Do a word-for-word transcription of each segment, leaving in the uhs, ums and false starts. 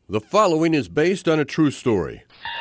The following is based on a true story.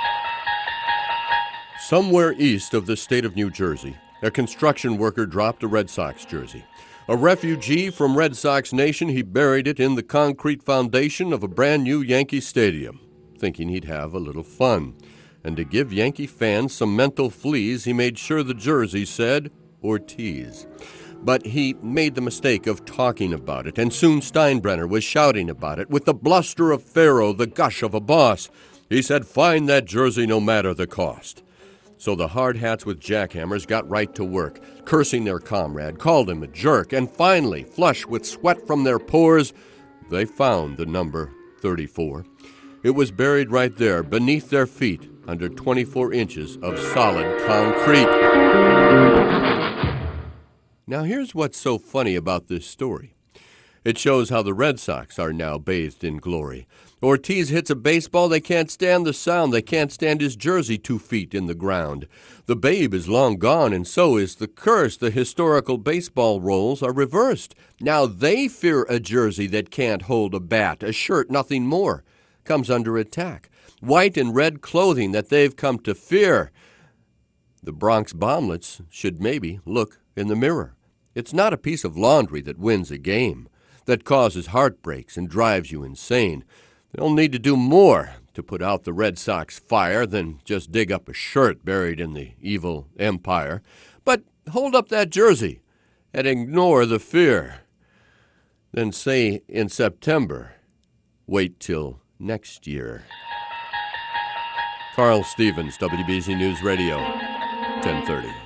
Somewhere east of the state of New Jersey, a construction worker dropped a Red Sox jersey. A refugee from Red Sox Nation, he buried it in the concrete foundation of a brand new Yankee stadium, thinking he'd have a little fun. And to give Yankee fans some mental fleas, he made sure the jersey said Ortiz. But he made the mistake of talking about it, and soon Steinbrenner was shouting about it with the bluster of Pharaoh, the gush of a boss. He said, "Find that jersey no matter the cost." So the hard hats with jackhammers got right to work, cursing their comrade, called him a jerk, and finally, flush with sweat from their pores, they found the number thirty-four. It was buried right there, beneath their feet, under twenty-four inches of solid concrete. Now here's what's so funny about this story. It shows how the Red Sox are now bathed in glory. Ortiz hits a baseball, they can't stand the sound. They can't stand his jersey two feet in the ground. The babe is long gone, and so is the curse. The historical baseball roles are reversed. Now they fear a jersey that can't hold a bat, a shirt, nothing more, comes under attack. White and red clothing that they've come to fear. The Bronx Bomblets should maybe look in the mirror. It's not a piece of laundry that wins a game, that causes heartbreaks and drives you insane. They'll need to do more to put out the Red Sox fire than just dig up a shirt buried in the evil empire. But hold up that jersey and ignore the fear. Then say in September, wait till next year. Carl Stevens, W B Z News Radio, ten thirty.